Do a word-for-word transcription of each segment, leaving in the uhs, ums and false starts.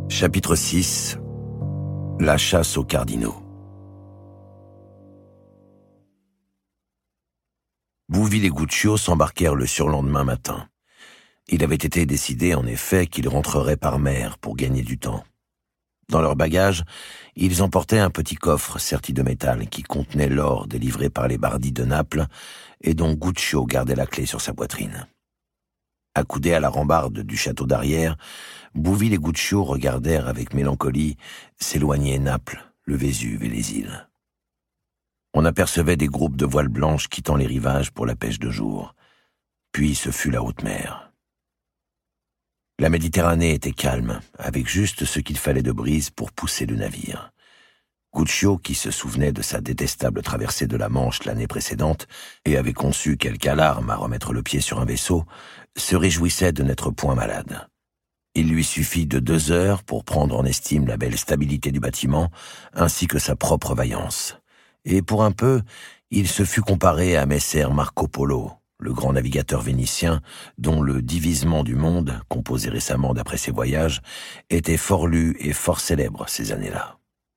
Chapitre six. La chasse aux cardinaux. Bouville et Guccio s'embarquèrent le surlendemain matin. Il avait été décidé, en effet, qu'ils rentreraient par mer pour gagner du temps. Dans leur bagage, ils emportaient un petit coffre serti de métal qui contenait l'or délivré par les bardits de Naples et dont Guccio gardait la clé sur sa poitrine. Accoudés à la rambarde du château d'Arrière, Bouville et Guccio regardèrent avec mélancolie s'éloigner Naples, le Vésuve et les îles. On apercevait des groupes de voiles blanches quittant les rivages pour la pêche de jour. Puis ce fut la haute mer. La Méditerranée était calme, avec juste ce qu'il fallait de brise pour pousser le navire. Guccio, qui se souvenait de sa détestable traversée de la Manche l'année précédente et avait conçu quelque alarme à remettre le pied sur un vaisseau, se réjouissait de n'être point malade. Il lui suffit de deux heures pour prendre en estime la belle stabilité du bâtiment, ainsi que sa propre vaillance. Et pour un peu, il se fut comparé à Messer Marco Polo, le grand navigateur vénitien, dont le divisement du monde, composé récemment d'après ses voyages, était fort lu et fort célèbre ces années-là.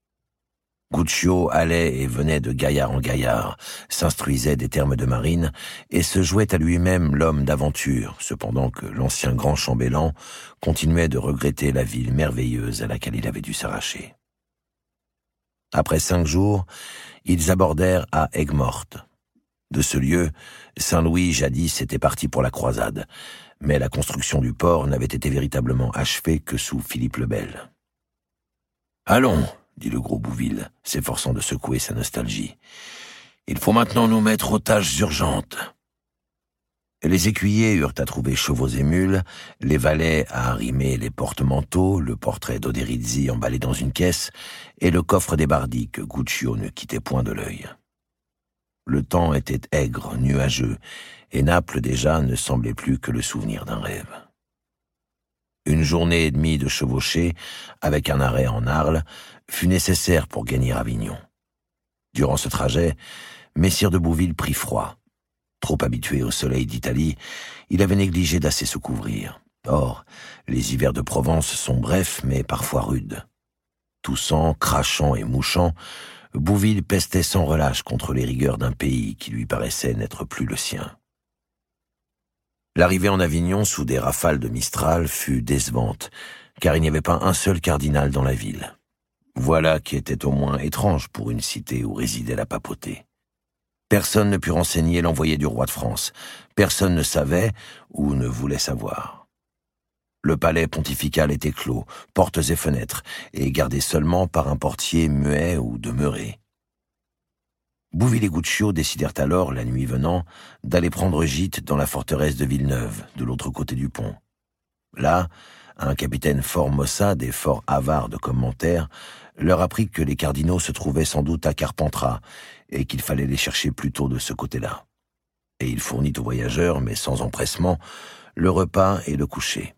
Guccio allait et venait de gaillard en gaillard, s'instruisait des termes de marine et se jouait à lui-même l'homme d'aventure, cependant que l'ancien grand chambellan continuait de regretter la ville merveilleuse à laquelle il avait dû s'arracher. Après cinq jours, ils abordèrent à Aigues-Mortes. De ce lieu, Saint-Louis jadis était parti pour la croisade, mais la construction du port n'avait été véritablement achevée que sous Philippe le Bel. « Allons !» dit le gros Bouville, s'efforçant de secouer sa nostalgie. « Il faut maintenant nous mettre aux tâches urgentes. » Les écuyers eurent à trouver chevaux et mules, les valets à arrimer les porte-manteaux, le portrait d'Oderizzi emballé dans une caisse, et le coffre des bardits que Guccio ne quittait point de l'œil. Le temps était aigre, nuageux, et Naples déjà ne semblait plus que le souvenir d'un rêve. Une journée et demie de chevauchée, avec un arrêt en Arles, fut nécessaire pour gagner Avignon. Durant ce trajet, Messire de Bouville prit froid. Trop habitué au soleil d'Italie, il avait négligé d'assez se couvrir. Or, les hivers de Provence sont brefs, mais parfois rudes. Toussant, crachant et mouchant, Bouville pestait sans relâche contre les rigueurs d'un pays qui lui paraissait n'être plus le sien. L'arrivée en Avignon sous des rafales de Mistral fut décevante, car il n'y avait pas un seul cardinal dans la ville. Voilà qui était au moins étrange pour une cité où résidait la papauté. Personne ne put renseigner l'envoyé du roi de France. Personne ne savait ou ne voulait savoir. Le palais pontifical était clos, portes et fenêtres, et gardé seulement par un portier muet ou demeuré. Bouville et Guccio décidèrent alors, la nuit venant, d'aller prendre gîte dans la forteresse de Villeneuve, de l'autre côté du pont. Là, un capitaine fort maussade et fort avare de commentaires leur apprit que les cardinaux se trouvaient sans doute à Carpentras et qu'il fallait les chercher plutôt de ce côté-là. Et il fournit aux voyageurs, mais sans empressement, le repas et le coucher.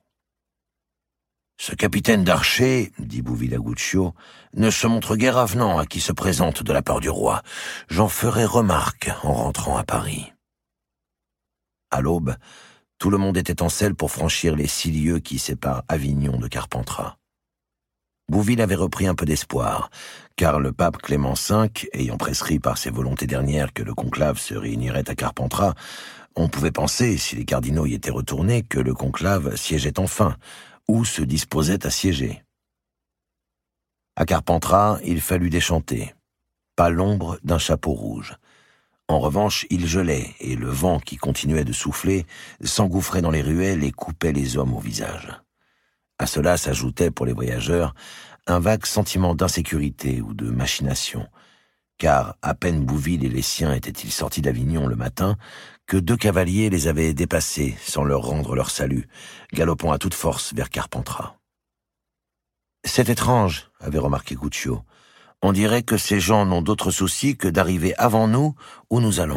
« Ce capitaine d'archer, dit Bouville à Guccio, ne se montre guère avenant à qui se présente de la part du roi. J'en ferai remarque en rentrant à Paris. » À l'aube, tout le monde était en selle pour franchir les six lieues qui séparent Avignon de Carpentras. Bouville avait repris un peu d'espoir, car le pape Clément cinq, ayant prescrit par ses volontés dernières que le conclave se réunirait à Carpentras, on pouvait penser, si les cardinaux y étaient retournés, que le conclave siégeait enfin, ou se disposait à siéger. À Carpentras, il fallut déchanter. Pas l'ombre d'un chapeau rouge. En revanche, il gelait, et le vent qui continuait de souffler s'engouffrait dans les ruelles et coupait les hommes au visage. À cela s'ajoutait, pour les voyageurs, un vague sentiment d'insécurité ou de machination, car à peine Bouville et les siens étaient-ils sortis d'Avignon le matin que deux cavaliers les avaient dépassés sans leur rendre leur salut, galopant à toute force vers Carpentras. « C'est étrange, » avait remarqué Guccio. « On dirait que ces gens n'ont d'autre souci que d'arriver avant nous où nous allons. »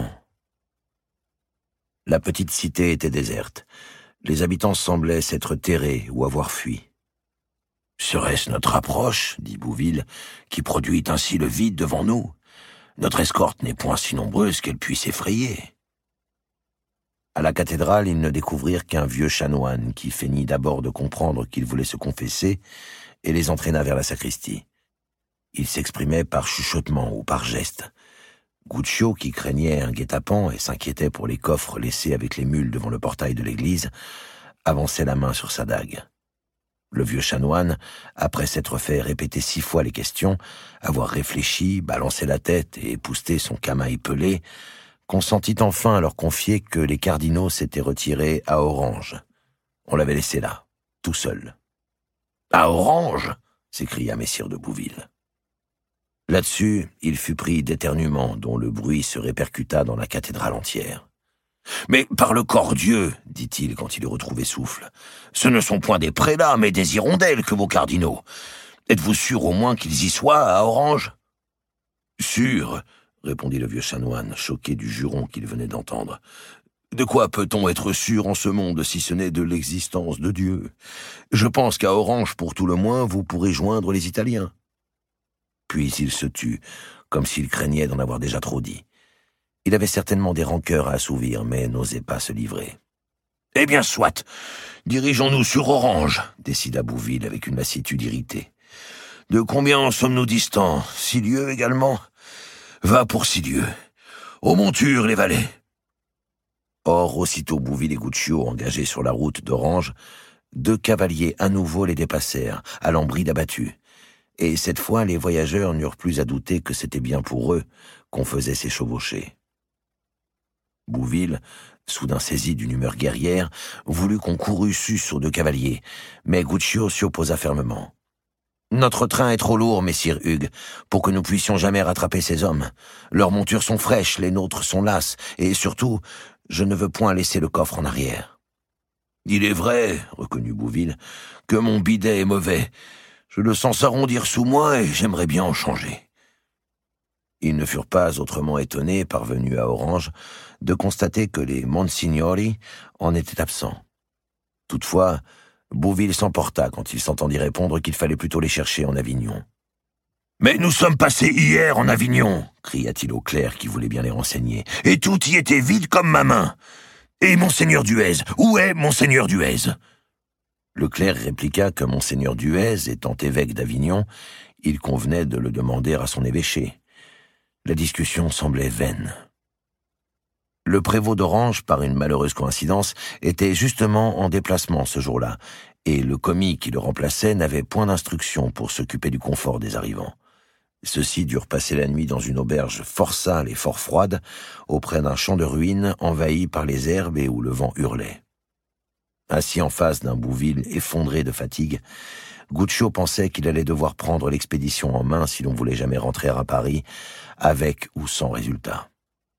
La petite cité était déserte. Les habitants semblaient s'être terrés ou avoir fui. « Serait-ce notre approche, dit Bouville, qui produit ainsi le vide devant nous? Notre escorte n'est point si nombreuse qu'elle puisse effrayer. » À la cathédrale, ils ne découvrirent qu'un vieux chanoine qui feignit d'abord de comprendre qu'il voulait se confesser, et les entraîna vers la sacristie. Il s'exprimait par chuchotement ou par geste. Guccio, qui craignait un guet-apens et s'inquiétait pour les coffres laissés avec les mules devant le portail de l'église, avançait la main sur sa dague. Le vieux chanoine, après s'être fait répéter six fois les questions, avoir réfléchi, balancé la tête et épousté son camail pelé, consentit enfin à leur confier que les cardinaux s'étaient retirés à Orange. On l'avait laissé là, tout seul. « À Orange !» s'écria messire de Bouville. Là-dessus, il fut pris d'éternuements dont le bruit se répercuta dans la cathédrale entière. « Mais par le corps Dieu, dit-il quand il eut retrouvé souffle, ce ne sont point des prélats, mais des hirondelles que vos cardinaux. Êtes-vous sûr au moins qu'ils y soient, à Orange ?»« Sûr, répondit le vieux chanoine, choqué du juron qu'il venait d'entendre. De quoi peut-on être sûr en ce monde si ce n'est de l'existence de Dieu? Je pense qu'à Orange, pour tout le moins, vous pourrez joindre les Italiens. » Puis il se tut, comme s'il craignait d'en avoir déjà trop dit. Il avait certainement des rancœurs à assouvir, mais n'osait pas se livrer. « Eh bien, soit. Dirigeons-nous sur Orange, » décida Bouville avec une lassitude irritée. « De combien en sommes-nous distants? Six lieues également? Va pour six lieues. Aux montures, les valets. » Or, aussitôt Bouville et Guccio engagés sur la route d'Orange, deux cavaliers à nouveau les dépassèrent, à l'ambride abattue. Et cette fois, les voyageurs n'eurent plus à douter que c'était bien pour eux qu'on faisait ces chevauchées. Bouville, soudain saisi d'une humeur guerrière, voulut qu'on courût sus sur deux cavaliers, mais Guccio s'y opposa fermement. « Notre train est trop lourd, messire Hugues, pour que nous puissions jamais rattraper ces hommes. Leurs montures sont fraîches, les nôtres sont lasses, et surtout, je ne veux point laisser le coffre en arrière. »« Il est vrai, reconnut Bouville, que mon bidet est mauvais. Je le sens s'arrondir sous moi et j'aimerais bien en changer. » Ils ne furent pas autrement étonnés, parvenus à Orange, de constater que les Monsignori en étaient absents. Toutefois, Bouville s'emporta quand il s'entendit répondre qu'il fallait plutôt les chercher en Avignon. « Mais nous sommes passés hier en Avignon !» cria-t-il au clerc qui voulait bien les renseigner. « Et tout y était vide comme ma main. Et Monseigneur Duez, où est Monseigneur Duez ?» Le clerc répliqua que Monseigneur Duez, étant évêque d'Avignon, il convenait de le demander à son évêché. La discussion semblait vaine. Le prévôt d'Orange, par une malheureuse coïncidence, était justement en déplacement ce jour-là, et le commis qui le remplaçait n'avait point d'instruction pour s'occuper du confort des arrivants. Ceux-ci durent passer la nuit dans une auberge fort sale et fort froide, auprès d'un champ de ruines envahi par les herbes et où le vent hurlait. Assis en face d'un Bouville effondré de fatigue, Guccio pensait qu'il allait devoir prendre l'expédition en main si l'on voulait jamais rentrer à Paris, avec ou sans résultat.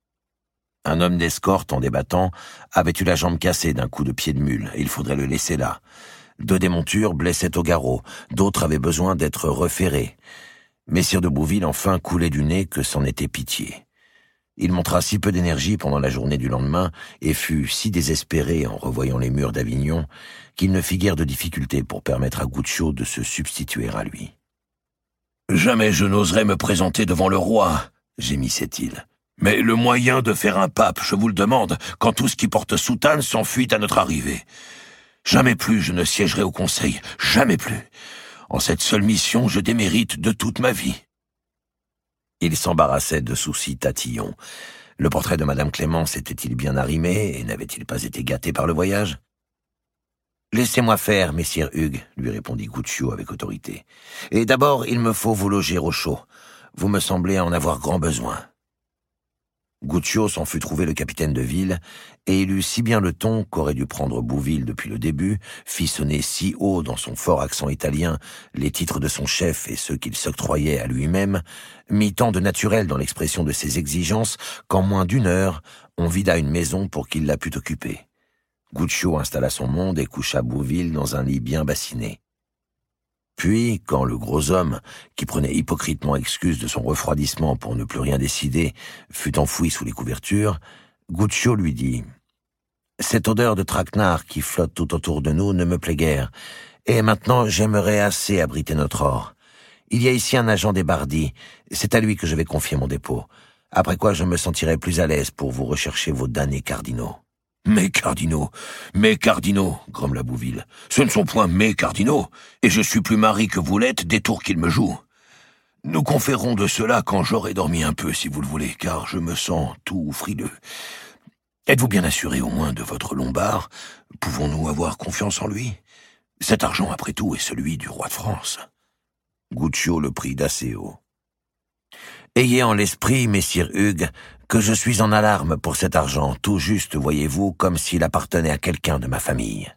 Un homme d'escorte, en débattant, avait eu la jambe cassée d'un coup de pied de mule, et il faudrait le laisser là. Deux des montures blessaient au garrot, d'autres avaient besoin d'être referrées. Messire de Bouville enfin coulait du nez que c'en était pitié. Il montra si peu d'énergie pendant la journée du lendemain et fut si désespéré en revoyant les murs d'Avignon qu'il ne fit guère de difficulté pour permettre à Guccio de se substituer à lui. « Jamais je n'oserais me présenter devant le roi, » gémissait-il. « Mais le moyen de faire un pape, je vous le demande, quand tout ce qui porte soutane s'enfuit à notre arrivée. Jamais plus je ne siégerai au conseil, jamais plus. En cette seule mission, je démérite de toute ma vie. » Il s'embarrassait de soucis tatillons. Le portrait de Madame Clémence était-il bien arrimé et n'avait-il pas été gâté par le voyage? « Laissez-moi faire, messire Hugues, » lui répondit Guccio avec autorité. « Et d'abord, il me faut vous loger au chaud. Vous me semblez en avoir grand besoin. » Guccio s'en fut trouver le capitaine de ville, et il eut si bien le ton qu'aurait dû prendre Bouville depuis le début, fit sonner si haut dans son fort accent italien les titres de son chef et ceux qu'il s'octroyait à lui-même, mit tant de naturel dans l'expression de ses exigences qu'en moins d'une heure, on vida une maison pour qu'il la pût occuper. Guccio installa son monde et coucha Bouville dans un lit bien bassiné. Puis, quand le gros homme, qui prenait hypocritement excuse de son refroidissement pour ne plus rien décider, fut enfoui sous les couvertures, Guccio lui dit « Cette odeur de traquenard qui flotte tout autour de nous ne me plaît guère, et maintenant j'aimerais assez abriter notre or. Il y a ici un agent des Bardis, c'est à lui que je vais confier mon dépôt, après quoi je me sentirai plus à l'aise pour vous rechercher vos damnés cardinaux. » Mes cardinaux, mes cardinaux, grommela Bouville. Ce ne sont point mes cardinaux, et je suis plus mari que vous l'êtes des tours qu'ils me jouent. Nous conférerons de cela quand j'aurai dormi un peu, si vous le voulez, car je me sens tout frileux. Êtes-vous bien assuré au moins de votre Lombard? Pouvons-nous avoir confiance en lui? Cet argent, après tout, est celui du roi de France. Guccio le prit d'assez haut. Ayez en l'esprit, messire Hugues, que je suis en alarme pour cet argent, tout juste, voyez-vous, comme s'il appartenait à quelqu'un de ma famille.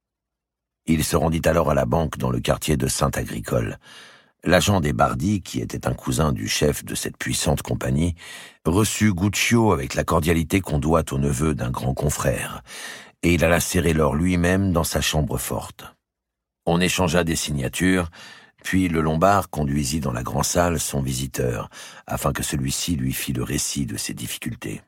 Il se rendit alors à la banque dans le quartier de Saint-Agricole. L'agent des Bardys, qui était un cousin du chef de cette puissante compagnie, reçut Guccio avec la cordialité qu'on doit au neveu d'un grand confrère, et il alla serrer l'or lui-même dans sa chambre forte. On échangea des signatures, puis le Lombard conduisit dans la grande salle son visiteur, afin que celui-ci lui fît le récit de ses difficultés.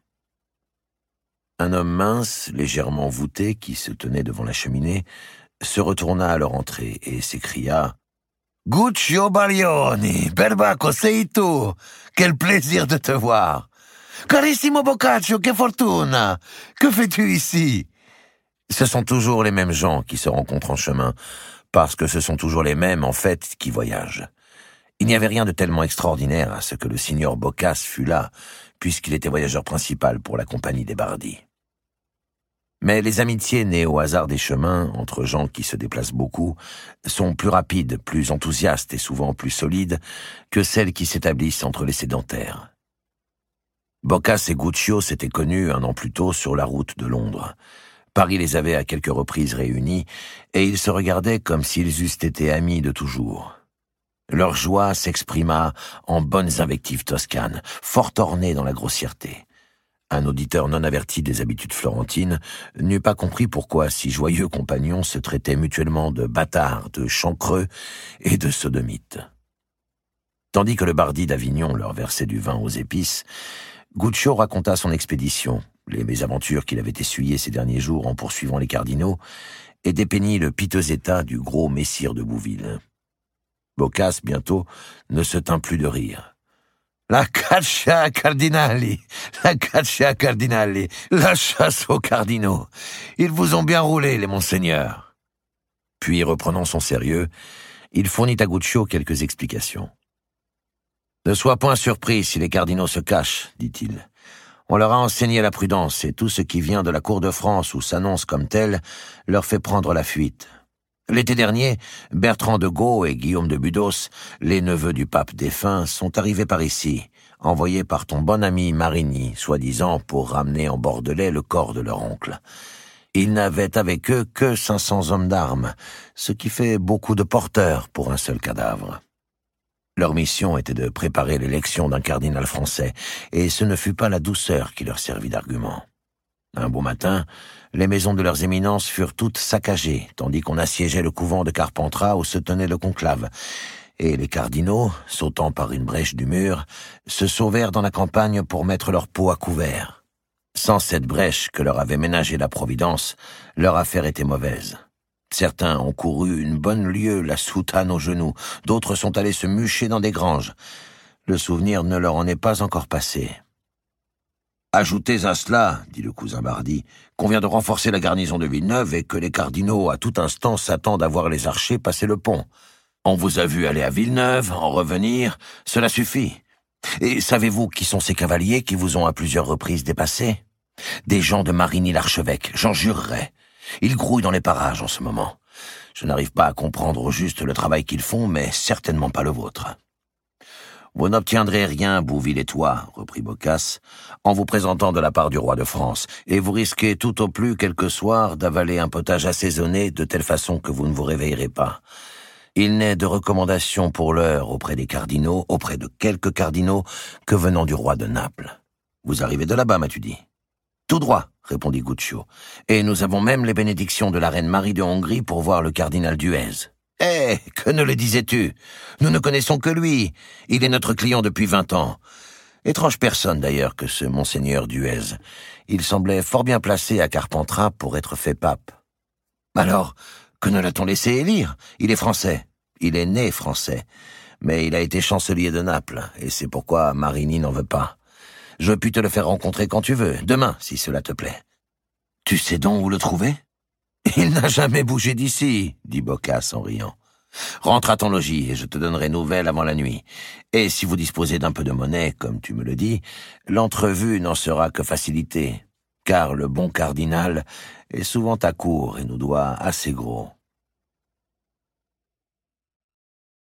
Un homme mince, légèrement voûté, qui se tenait devant la cheminée, se retourna à leur entrée et s'écria « Guccio Baglioni, Perbacco, sei tu! Quel plaisir de te voir! Carissimo Boccaccio, que fortuna! Que fais-tu ici ?» Ce sont toujours les mêmes gens qui se rencontrent en chemin, parce que ce sont toujours les mêmes, en fait, qui voyagent. Il n'y avait rien de tellement extraordinaire à ce que le signor Boccace fût là, puisqu'il était voyageur principal pour la compagnie des Bardys. Mais les amitiés nées au hasard des chemins, entre gens qui se déplacent beaucoup, sont plus rapides, plus enthousiastes et souvent plus solides que celles qui s'établissent entre les sédentaires. Boccace et Guccio s'étaient connus un an plus tôt sur la route de Londres. Paris les avait à quelques reprises réunis, et ils se regardaient comme s'ils eussent été amis de toujours. Leur joie s'exprima en bonnes invectives toscanes, fort ornées dans la grossièreté. Un auditeur non averti des habitudes florentines n'eût pas compris pourquoi six joyeux compagnons se traitaient mutuellement de bâtards, de chancreux et de sodomites. Tandis que le Bardy d'Avignon leur versait du vin aux épices, Guccio raconta son expédition, les mésaventures qu'il avait essuyées ces derniers jours en poursuivant les cardinaux, et dépeignit le piteux état du gros messire de Bouville. Boccace, bientôt, ne se tint plus de rire. La caccia cardinali, la caccia cardinali, la chasse aux cardinaux. Ils vous ont bien roulé, les monseigneurs. Puis, reprenant son sérieux, il fournit à Guccio quelques explications. Ne sois point surpris si les cardinaux se cachent, dit-il. On leur a enseigné la prudence, et tout ce qui vient de la cour de France ou s'annonce comme tel leur fait prendre la fuite. L'été dernier, Bertrand de Gaulle et Guillaume de Budos, les neveux du pape défunt, sont arrivés par ici, envoyés par ton bon ami Marigny, soi-disant pour ramener en Bordelais le corps de leur oncle. Ils n'avaient avec eux que cinq cents hommes d'armes, ce qui fait beaucoup de porteurs pour un seul cadavre. Leur mission était de préparer l'élection d'un cardinal français, et ce ne fut pas la douceur qui leur servit d'argument. Un beau matin, les maisons de leurs éminences furent toutes saccagées, tandis qu'on assiégeait le couvent de Carpentras où se tenait le conclave, et les cardinaux, sautant par une brèche du mur, se sauvèrent dans la campagne pour mettre leur peau à couvert. Sans cette brèche que leur avait ménagée la Providence, leur affaire était mauvaise. Certains ont couru une bonne lieue, la soutane aux genoux, d'autres sont allés se mûcher dans des granges. Le souvenir ne leur en est pas encore passé. Ajoutez à cela, dit le cousin Bardy, qu'on vient de renforcer la garnison de Villeneuve et que les cardinaux à tout instant s'attendent à voir les archers passer le pont. On vous a vu aller à Villeneuve, en revenir, cela suffit. Et savez-vous qui sont ces cavaliers qui vous ont à plusieurs reprises dépassé? Des gens de Marigny l'archevêque, j'en jurerais. Ils grouillent dans les parages en ce moment. Je n'arrive pas à comprendre au juste le travail qu'ils font, mais certainement pas le vôtre. Vous n'obtiendrez rien, Bouville et toi, reprit Boccace, en vous présentant de la part du roi de France, et vous risquez tout au plus quelque soir d'avaler un potage assaisonné de telle façon que vous ne vous réveillerez pas. Il n'est de recommandation pour l'heure auprès des cardinaux, auprès de quelques cardinaux, que venant du roi de Naples. Vous arrivez de là-bas, m'as-tu dit? Tout droit, répondit Guccio, et nous avons même les bénédictions de la reine Marie de Hongrie pour voir le cardinal Duèze. Eh, que ne le disais-tu? Nous ne connaissons que lui. Il est notre client depuis vingt ans. Étrange personne, d'ailleurs, que ce monseigneur Duèze. Il semblait fort bien placé à Carpentras pour être fait pape. Alors, que ne l'a-t-on laissé élire? Il est français. Il est né français. Mais il a été chancelier de Naples, et c'est pourquoi Marigny n'en veut pas. Je puis te le faire rencontrer quand tu veux, demain, si cela te plaît. Tu sais donc où le trouver? Il n'a jamais bougé d'ici, dit Boccace en riant. Rentre à ton logis et je te donnerai nouvelle avant la nuit. Et si vous disposez d'un peu de monnaie, comme tu me le dis, l'entrevue n'en sera que facilitée, car le bon cardinal est souvent à court et nous doit assez gros.